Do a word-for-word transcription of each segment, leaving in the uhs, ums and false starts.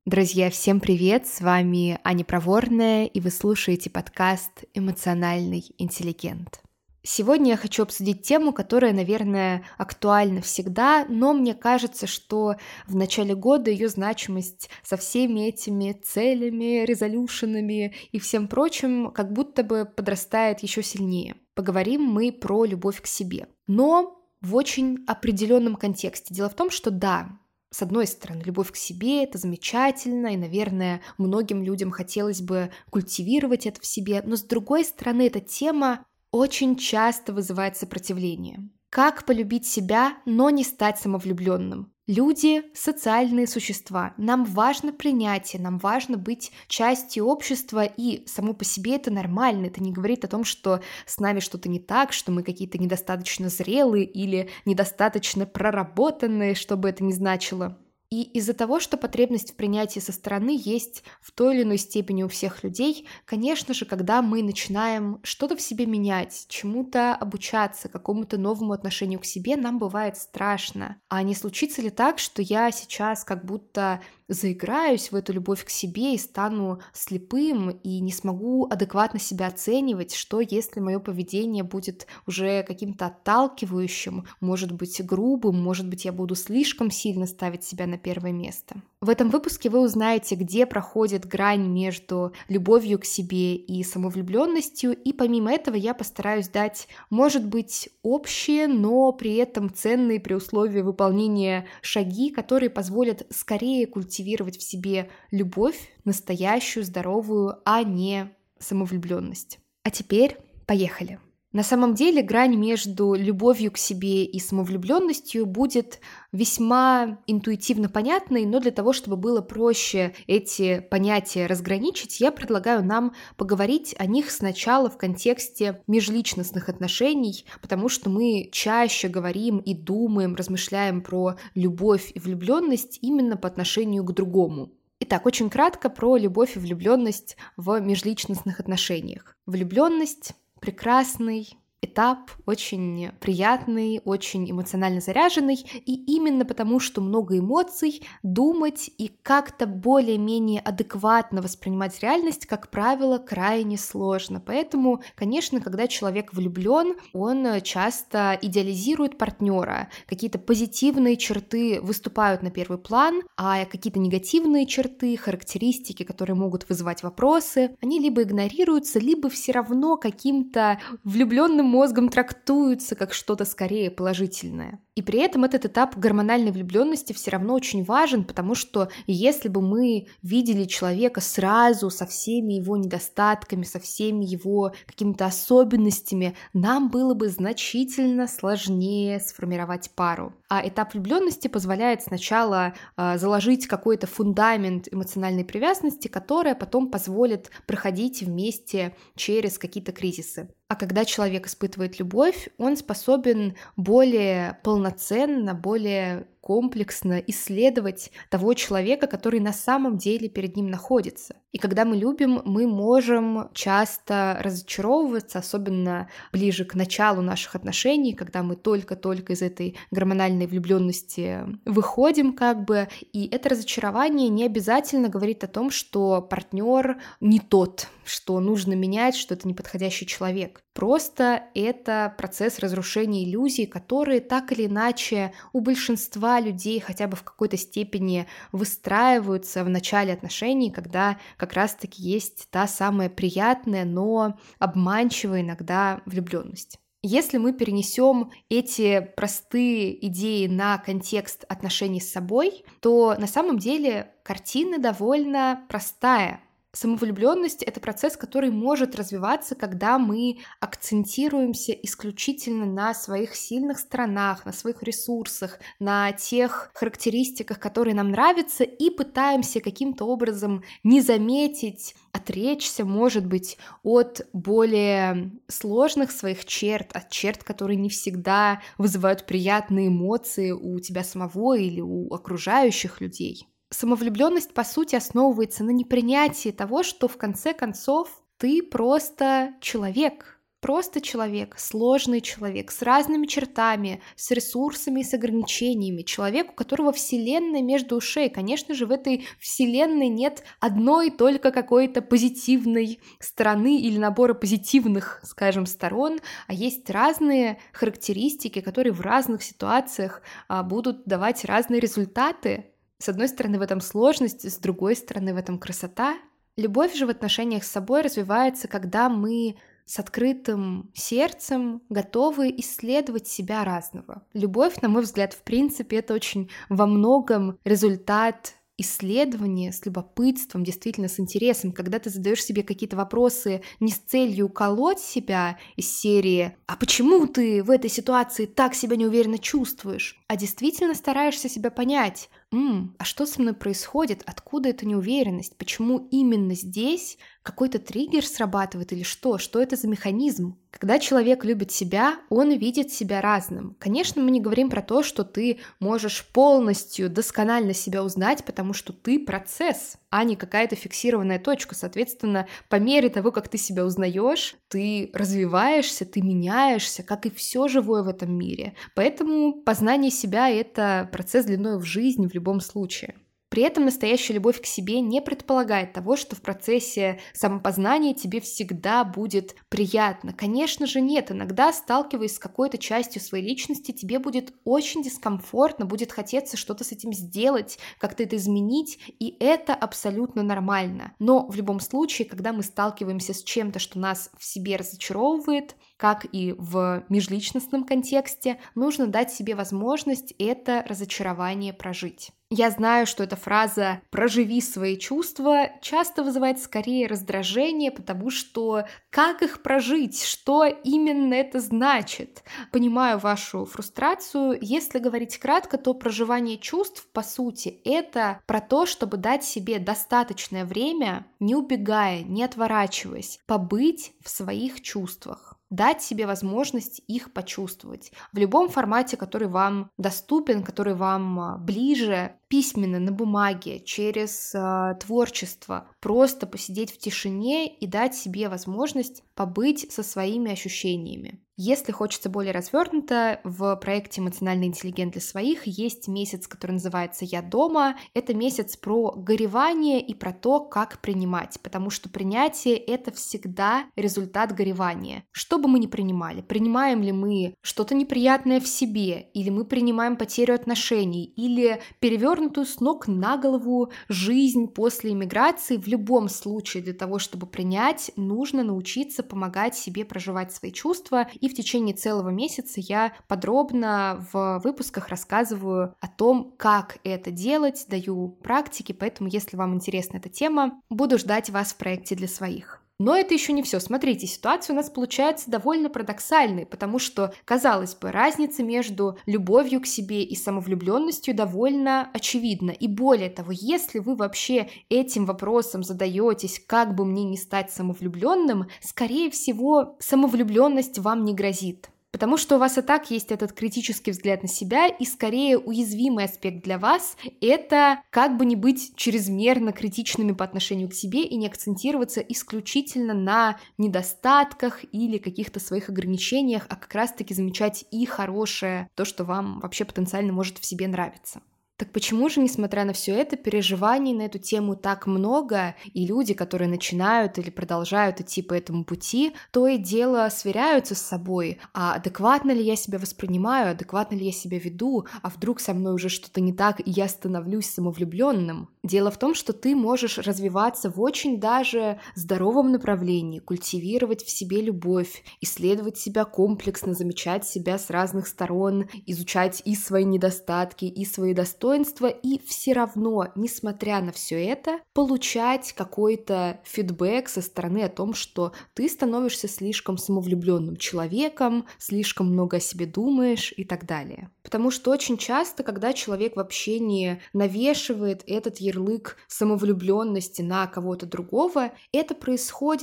Друзья, всем привет! С вами Аня Проворная, и вы слушаете подкаст «Эмоциональный интеллигент». Сегодня я хочу обсудить тему, которая, наверное, актуальна всегда, но мне кажется, что в начале года ее значимость со всеми этими целями, резолюшенами и всем прочим как будто бы подрастает еще сильнее. Поговорим мы про любовь к себе, но в очень определенном контексте. Дело в том, что да, с одной стороны, любовь к себе — это замечательно, и, наверное, многим людям хотелось бы культивировать это в себе, но с другой стороны, эта тема очень часто вызывает сопротивление. Как полюбить себя, но не стать самовлюбленным? Люди — социальные существа, нам важно принятие, нам важно быть частью общества, и само по себе это нормально, это не говорит о том, что с нами что-то не так, что мы какие-то недостаточно зрелые или недостаточно проработанные, что бы это ни значило. И из-за того, что потребность в принятии со стороны есть в той или иной степени у всех людей, конечно же, когда мы начинаем что-то в себе менять, чему-то обучаться, какому-то новому отношению к себе, нам бывает страшно. А не случится ли так, что я сейчас как будто заиграюсь в эту любовь к себе и стану слепым и не смогу адекватно себя оценивать, что если мое поведение будет уже каким-то отталкивающим, может быть грубым, может быть я буду слишком сильно ставить себя на первое место. В этом выпуске вы узнаете, где проходит грань между любовью к себе и самовлюбленностью, и помимо этого я постараюсь дать, может быть, общие, но при этом ценные при условии выполнения шаги, которые позволят скорее культивировать в себе любовь, настоящую, здоровую, а не самовлюбленность. А теперь поехали! На самом деле грань между любовью к себе и самовлюбленностью будет весьма интуитивно понятной, но для того, чтобы было проще эти понятия разграничить, я предлагаю нам поговорить о них сначала в контексте межличностных отношений, потому что мы чаще говорим и думаем, размышляем про любовь и влюбленность именно по отношению к другому. Итак, очень кратко про любовь и влюбленность в межличностных отношениях. Влюбленность — прекрасный этап, очень приятный, очень эмоционально заряженный, и именно потому, что много эмоций, думать и как-то более-менее адекватно воспринимать реальность, как правило, крайне сложно. Поэтому, конечно, когда человек влюблен, он часто идеализирует партнера, какие-то позитивные черты выступают на первый план, а какие-то негативные черты, характеристики, которые могут вызывать вопросы, они либо игнорируются, либо все равно каким-то влюбленным мозгом трактуются как что-то скорее положительное. И при этом этот этап гормональной влюбленности все равно очень важен, потому что если бы мы видели человека сразу со всеми его недостатками, со всеми его какими-то особенностями, нам было бы значительно сложнее сформировать пару. А этап влюбленности позволяет сначала э, заложить какой-то фундамент эмоциональной привязанности, которая потом позволит проходить вместе через какие-то кризисы. А когда человек испытывает любовь, он способен более полноценно, более комплексно исследовать того человека, который на самом деле перед ним находится. И когда мы любим, мы можем часто разочаровываться, особенно ближе к началу наших отношений, когда мы только-только из этой гормональной влюбленности выходим, как бы, и это разочарование не обязательно говорит о том, что партнер не тот, что нужно менять, что это неподходящий человек. Просто это процесс разрушения иллюзий, которые так или иначе у большинства людей хотя бы в какой-то степени выстраиваются в начале отношений, когда как раз-таки есть та самая приятная, но обманчивая иногда влюбленность. Если мы перенесем эти простые идеи на контекст отношений с собой, то на самом деле картина довольно простая. Самовлюбленность — это процесс, который может развиваться, когда мы акцентируемся исключительно на своих сильных сторонах, на своих ресурсах, на тех характеристиках, которые нам нравятся, и пытаемся каким-то образом не заметить, отречься, может быть, от более сложных своих черт, от черт, которые не всегда вызывают приятные эмоции у тебя самого или у окружающих людей. Самовлюбленность, по сути, основывается на непринятии того, что в конце концов ты просто человек, Просто человек, сложный человек, с разными чертами, с ресурсами и с ограничениями. Человек, у которого вселенная между ушей. Конечно же, в этой вселенной нет одной только какой-то позитивной стороны или набора позитивных, скажем, сторон, а есть разные характеристики, которые в разных ситуациях а, будут давать разные результаты. С одной стороны, в этом сложность, с другой стороны, в этом красота. Любовь же в отношениях с собой развивается, когда мы с открытым сердцем готовы исследовать себя разного. Любовь, на мой взгляд, в принципе, это очень во многом результат исследования с любопытством, действительно с интересом, когда ты задаешь себе какие-то вопросы не с целью уколоть себя из серии «А почему ты в этой ситуации так себя неуверенно чувствуешь?», а действительно стараешься себя понять, М, а что со мной происходит, откуда эта неуверенность, почему именно здесь какой-то триггер срабатывает или что, что это за механизм. Когда человек любит себя, он видит себя разным. Конечно, мы не говорим про то, что ты можешь полностью, досконально себя узнать, потому что ты процесс, а не какая-то фиксированная точка. Соответственно, по мере того, как ты себя узнаешь, ты развиваешься, ты меняешься, как и все живое в этом мире. Поэтому познание себя — это процесс длиной в жизнь в любом случае. При этом настоящая любовь к себе не предполагает того, что в процессе самопознания тебе всегда будет приятно. Конечно же нет, иногда, сталкиваясь с какой-то частью своей личности, тебе будет очень дискомфортно, будет хотеться что-то с этим сделать, как-то это изменить, и это абсолютно нормально. Но в любом случае, когда мы сталкиваемся с чем-то, что нас в себе разочаровывает, как и в межличностном контексте, нужно дать себе возможность это разочарование прожить. Я знаю, что эта фраза «проживи свои чувства» часто вызывает скорее раздражение, потому что как их прожить, что именно это значит? Понимаю вашу фрустрацию. Если говорить кратко, то проживание чувств, по сути, это про то, чтобы дать себе достаточное время, не убегая, не отворачиваясь, побыть в своих чувствах. Дать себе возможность их почувствовать в любом формате, который вам доступен, который вам ближе, письменно, на бумаге, через э, творчество, просто посидеть в тишине и дать себе возможность побыть со своими ощущениями. Если хочется более развернуто, в проекте «Эмоциональный интеллигент для своих» есть месяц, который называется «Я дома». Это месяц про горевание и про то, как принимать, потому что принятие — это всегда результат горевания. Что бы мы ни принимали, принимаем ли мы что-то неприятное в себе, или мы принимаем потерю отношений, или перевернутую с ног на голову жизнь после иммиграции, в любом случае для того, чтобы принять, нужно научиться помогать себе проживать свои чувства. И в течение целого месяца я подробно в выпусках рассказываю о том, как это делать, даю практики, поэтому, если вам интересна эта тема, буду ждать вас в проекте для своих. Но это еще не все. Смотрите, ситуация у нас получается довольно парадоксальной, потому что, казалось бы, разница между любовью к себе и самовлюбленностью довольно очевидна. И более того, если вы вообще этим вопросом задаетесь, как бы мне не стать самовлюбленным, скорее всего, самовлюбленность вам не грозит. Потому что у вас и так есть этот критический взгляд на себя, и скорее уязвимый аспект для вас — это как бы не быть чрезмерно критичными по отношению к себе и не акцентироваться исключительно на недостатках или каких-то своих ограничениях, а как раз-таки замечать и хорошее, то, что вам вообще потенциально может в себе нравиться. Так почему же, несмотря на все это, переживаний на эту тему так много, и люди, которые начинают или продолжают идти по этому пути, то и дело сверяются с собой, а адекватно ли я себя воспринимаю, адекватно ли я себя веду, а вдруг со мной уже что-то не так, и я становлюсь самовлюбленным? Дело в том, что ты можешь развиваться в очень даже здоровом направлении, культивировать в себе любовь, исследовать себя комплексно, замечать себя с разных сторон, изучать и свои недостатки, и свои достоинства, и все равно, несмотря на все это, получать какой-то фидбэк со стороны о том, что ты становишься слишком самовлюбленным человеком, слишком много о себе думаешь и так далее. Потому что очень часто, когда человек в общении навешивает этот ярлык самовлюбленности на кого-то другого, это происходит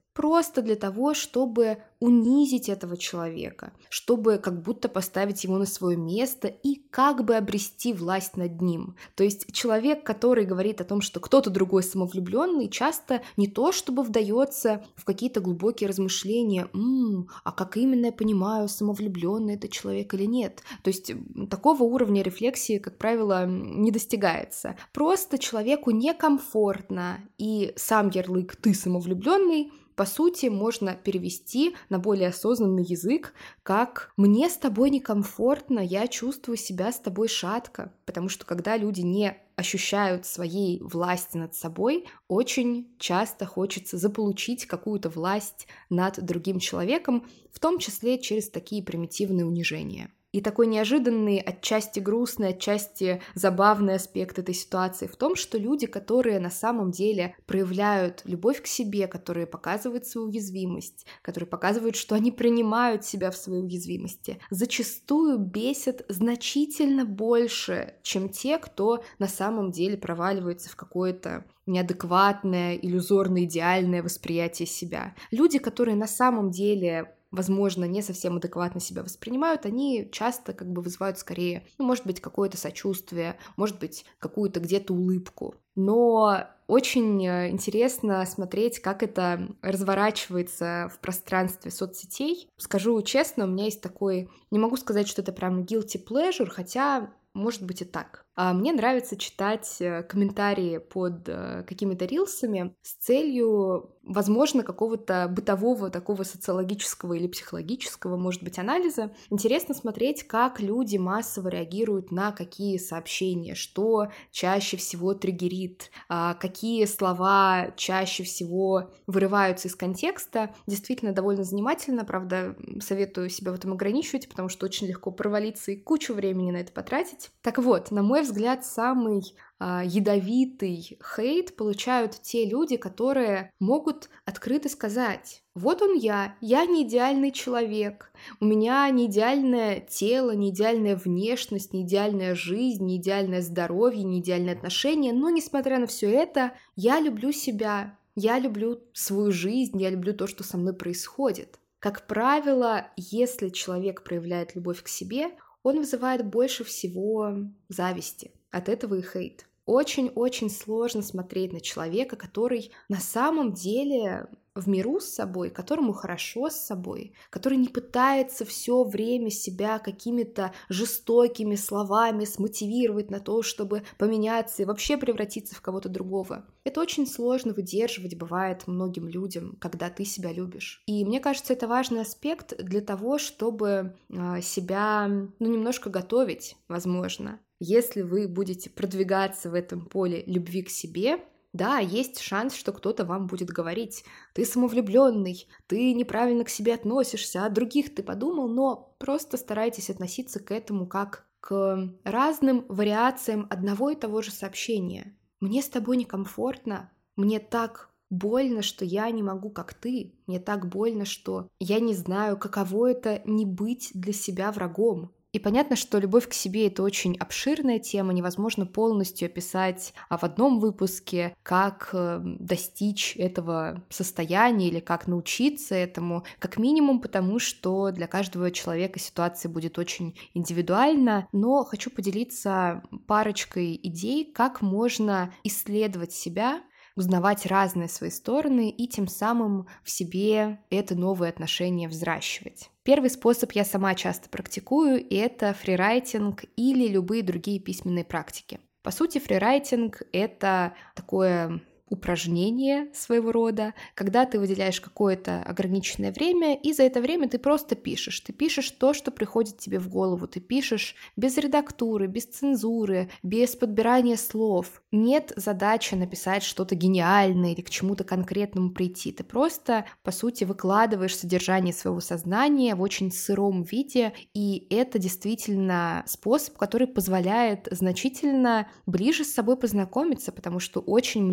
просто для того, чтобы унизить этого человека, чтобы как будто поставить его на свое место и как бы обрести власть над ним. То есть человек, который говорит о том, что кто-то другой самовлюбленный, часто не то чтобы вдается в какие-то глубокие размышления, «М, а как именно я понимаю, самовлюбленный это человек или нет». То есть такого уровня рефлексии, как правило, не достигается. Просто человеку некомфортно, и сам ярлык «ты самовлюбленный» по сути, можно перевести на более осознанный язык, как «мне с тобой некомфортно, я чувствую себя с тобой шатко». Потому что когда люди не ощущают своей власти над собой, очень часто хочется заполучить какую-то власть над другим человеком, в том числе через такие примитивные унижения. И такой неожиданный, отчасти грустный, отчасти забавный аспект этой ситуации в том, что люди, которые на самом деле проявляют любовь к себе, которые показывают свою уязвимость, которые показывают, что они принимают себя в своей уязвимости, зачастую бесят значительно больше, чем те, кто на самом деле проваливается в какое-то неадекватное, иллюзорно идеальное восприятие себя. Люди, которые на самом деле возможно, не совсем адекватно себя воспринимают, они часто как бы вызывают скорее, ну, может быть, какое-то сочувствие, может быть, какую-то где-то улыбку. Но очень интересно смотреть, как это разворачивается в пространстве соцсетей. Скажу честно, у меня есть такой, не могу сказать, что это прям guilty pleasure, хотя может быть и так. А мне нравится читать комментарии под какими-то рилсами с целью, возможно, какого-то бытового, такого социологического или психологического, может быть, анализа. Интересно смотреть, как люди массово реагируют на какие сообщения, что чаще всего триггерит, какие слова чаще всего вырываются из контекста. Действительно, довольно занимательно, правда, советую себя в этом ограничивать, потому что очень легко провалиться и кучу времени на это потратить. Так вот, на мой взгляд, самый а, ядовитый хейт получают те люди, которые могут открыто сказать: вот он я, я не идеальный человек, у меня не идеальное тело, не идеальная внешность, не идеальная жизнь, не идеальное здоровье, не идеальные отношения, но несмотря на все это, я люблю себя, я люблю свою жизнь, я люблю то, что со мной происходит. Как правило, если человек проявляет любовь к себе, он вызывает больше всего зависти. От этого и хейт. Очень-очень сложно смотреть на человека, который на самом деле в миру с собой, которому хорошо с собой, который не пытается все время себя какими-то жестокими словами смотивировать на то, чтобы поменяться и вообще превратиться в кого-то другого. Это очень сложно выдерживать, бывает, многим людям, когда ты себя любишь. И мне кажется, это важный аспект для того, чтобы себя, ну, немножко готовить, возможно. Если вы будете продвигаться в этом поле любви к себе, да, есть шанс, что кто-то вам будет говорить: ты самовлюбленный, ты неправильно к себе относишься, о других ты подумал, но просто старайтесь относиться к этому как к разным вариациям одного и того же сообщения. Мне с тобой некомфортно, мне так больно, что я не могу, как ты, мне так больно, что я не знаю, каково это не быть для себя врагом. И понятно, что любовь к себе — это очень обширная тема, невозможно полностью описать а в одном выпуске, как достичь этого состояния или как научиться этому, как минимум потому, что для каждого человека ситуация будет очень индивидуальна, но хочу поделиться парочкой идей, как можно исследовать себя, узнавать разные свои стороны и тем самым в себе это новые отношения взращивать. Первый способ я сама часто практикую, и это фрирайтинг или любые другие письменные практики. По сути, фрирайтинг — это такое упражнение своего рода, когда ты выделяешь какое-то ограниченное время, и за это время ты просто пишешь. Ты пишешь то, что приходит тебе в голову. Ты пишешь без редактуры, без цензуры, без подбирания слов. Нет задачи написать что-то гениальное или к чему-то конкретному прийти. Ты просто, по сути, выкладываешь содержание своего сознания в очень сыром виде, и это действительно способ, который позволяет значительно ближе с собой познакомиться, потому что очень много из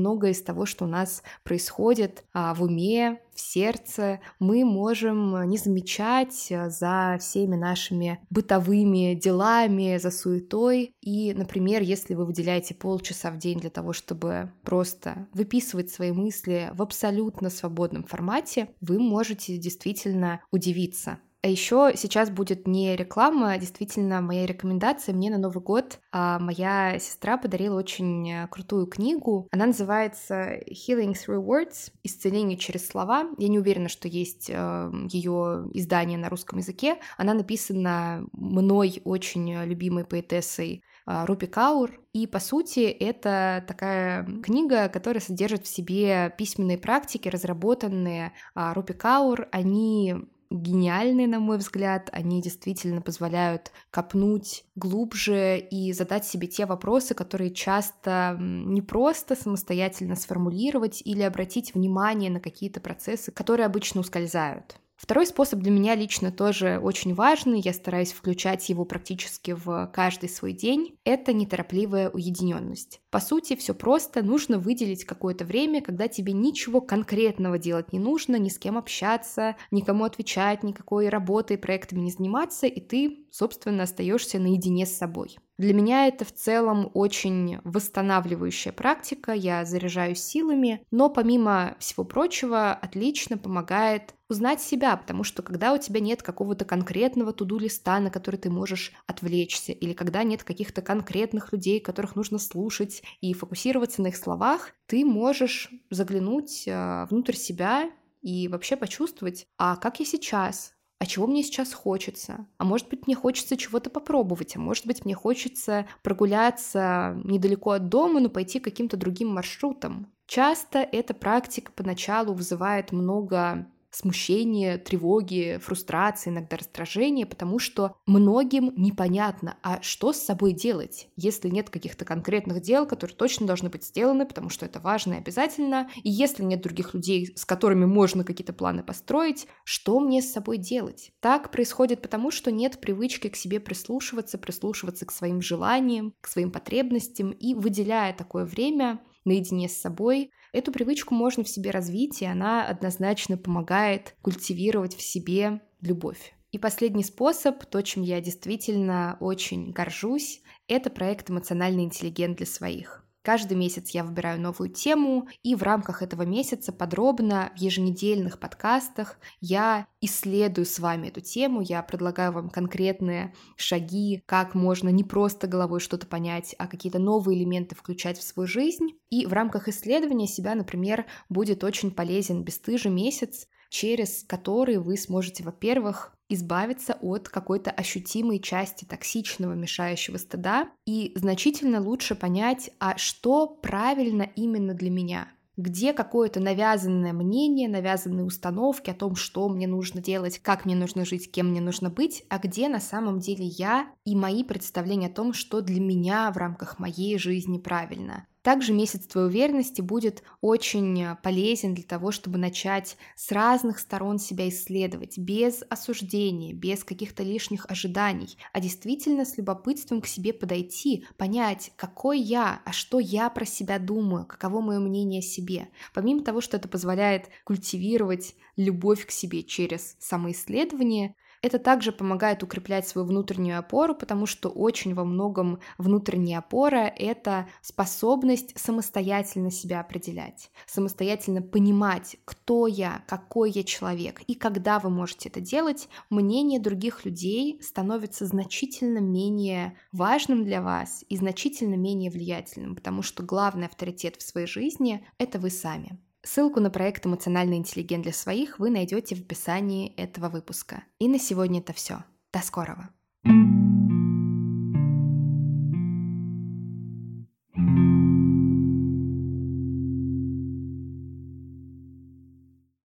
того, что у нас происходит а, в уме, в сердце, мы можем не замечать за всеми нашими бытовыми делами, за суетой. И, например, если вы выделяете полчаса в день для того, чтобы просто выписывать свои мысли в абсолютно свободном формате, вы можете действительно удивиться. А еще сейчас будет не реклама, а действительно моя рекомендация. Мне на Новый год а, моя сестра подарила очень крутую книгу. Она называется Healing Through Words, исцеление через слова. Я не уверена, что есть а, ее издание на русском языке. Она написана мной очень любимой поэтессой Рупи Каур. И, по сути, это такая книга, которая содержит в себе письменные практики, разработанные Рупи Каур. Они гениальные, на мой взгляд, они действительно позволяют копнуть глубже и задать себе те вопросы, которые часто не просто самостоятельно сформулировать или обратить внимание на какие-то процессы, которые обычно ускользают. Второй способ для меня лично тоже очень важный, я стараюсь включать его практически в каждый свой день, это неторопливая уединенность. По сути, все просто, нужно выделить какое-то время, когда тебе ничего конкретного делать не нужно, ни с кем общаться, никому отвечать, никакой работой, проектами не заниматься, и ты, собственно, остаешься наедине с собой. Для меня это в целом очень восстанавливающая практика, я заряжаюсь силами, но помимо всего прочего отлично помогает узнать себя, потому что когда у тебя нет какого-то конкретного туду-листа, на который ты можешь отвлечься, или когда нет каких-то конкретных людей, которых нужно слушать и фокусироваться на их словах, ты можешь заглянуть внутрь себя и вообще почувствовать, а как я сейчас? А чего мне сейчас хочется? А может быть, мне хочется чего-то попробовать, а может быть, мне хочется прогуляться недалеко от дома, но пойти каким-то другим маршрутом. Часто эта практика поначалу вызывает много смущения, тревоги, фрустрации, иногда раздражения, потому что многим непонятно, а что с собой делать, если нет каких-то конкретных дел, которые точно должны быть сделаны, потому что это важно и обязательно, и если нет других людей, с которыми можно какие-то планы построить, что мне с собой делать? Так происходит потому, что нет привычки к себе прислушиваться, прислушиваться к своим желаниям, к своим потребностям, и выделяя такое время наедине с собой, эту привычку можно в себе развить, и она однозначно помогает культивировать в себе любовь. И последний способ, то, чем я действительно очень горжусь, это проект «Эмоциональный интеллигент для своих». Каждый месяц я выбираю новую тему, и в рамках этого месяца подробно в еженедельных подкастах я исследую с вами эту тему, я предлагаю вам конкретные шаги, как можно не просто головой что-то понять, а какие-то новые элементы включать в свою жизнь. И в рамках исследования себя, например, будет очень полезен бесстыжий месяц, через который вы сможете, во-первых, избавиться от какой-то ощутимой части токсичного мешающего стыда и значительно лучше понять, а что правильно именно для меня, где какое-то навязанное мнение, навязанные установки о том, что мне нужно делать, как мне нужно жить, кем мне нужно быть, а где на самом деле я и мои представления о том, что для меня в рамках моей жизни правильно. Также месяц твоей уверенности будет очень полезен для того, чтобы начать с разных сторон себя исследовать, без осуждения, без каких-то лишних ожиданий, а действительно с любопытством к себе подойти, понять, какой я, а что я про себя думаю, каково мое мнение о себе. Помимо того, что это позволяет культивировать любовь к себе через самоисследование, это также помогает укреплять свою внутреннюю опору, потому что очень во многом внутренняя опора — это способность самостоятельно себя определять, самостоятельно понимать, кто я, какой я человек. И когда вы можете это делать, мнение других людей становится значительно менее важным для вас и значительно менее влиятельным, потому что главный авторитет в своей жизни — это вы сами. Ссылку на проект «Эмоциональный интеллигент для своих» вы найдете в описании этого выпуска. И на сегодня это все. До скорого!